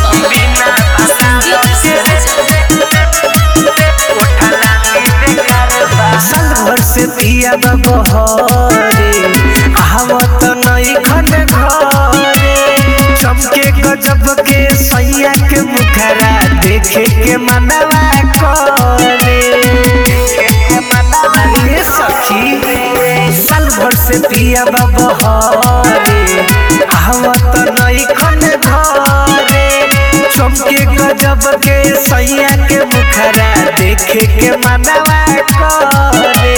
साल भर से पिया बहरे आवत नई खन घरे चमके गजब के सैया के मुखरा देखे के मनवा करे सखी साल भर से पिया बहरे आवत नई खन घरे चमके गजब के सैया के मुखरा देखे के मनवा करे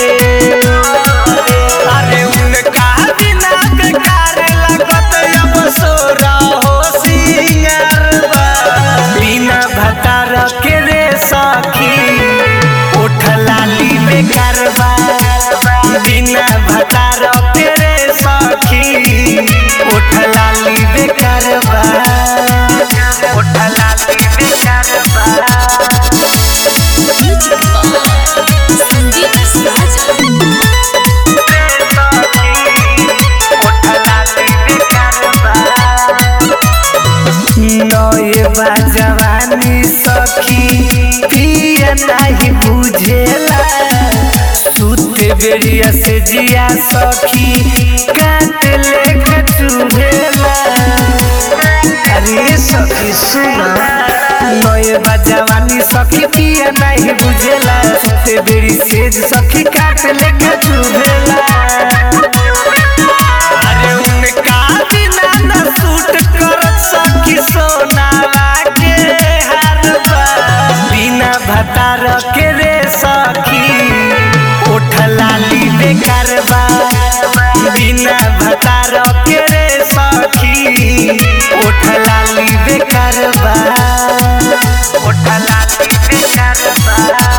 अरे उनका बिना बेकार लगत अब सोरा हो सिंगारबा बिना भतार के रे सखी उठ लाली बेकार बा बिना भतार के रे सखी उठ लाली बेकार बा उठ लाली बेकार बा जवानी सखी पिया नहीं बुझेला सुते बेरिया से जिया सखी काट लेके चुभेला अरे सखी सुना नए जवानी सखी पिया नहीं बुझेला सुते बेरी से सखी काट लेके चुभेला अरे उनका बिना न सूट करत सखी सोना भतार के रे सखी उठ लाली बेकार बा बिना भतार के रे सखी उठ लाली बेकार बा उठ लाली बेकार बा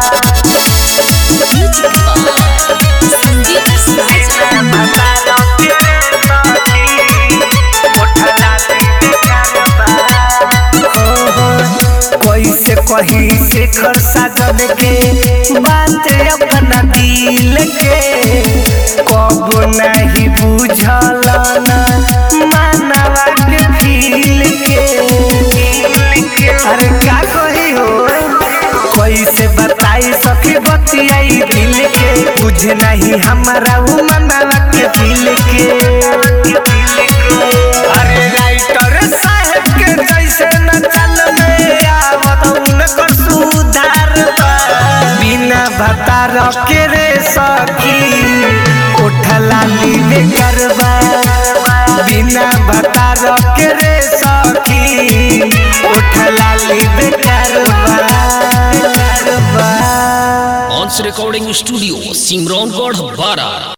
कैसे कहीं शेखर साजन के बात अपना दिल के कब नहीं बुझल ना मानवा के फील के अरे का कही हो कैसे बताई सखी बतियाई दिल के बुझ नहीं हमारा वो मानवा के फील के अरे राइटर साहब के जैसे न चल में आवत उनकर सुधार बिना भतार के रे सखी उठ लाली बेकार बा बिना भतार के रे सखी उठ लाली बेकार बा ऑन्स रिकॉर्डिंग स्टूडियो सिमरौनगढ़ बारा।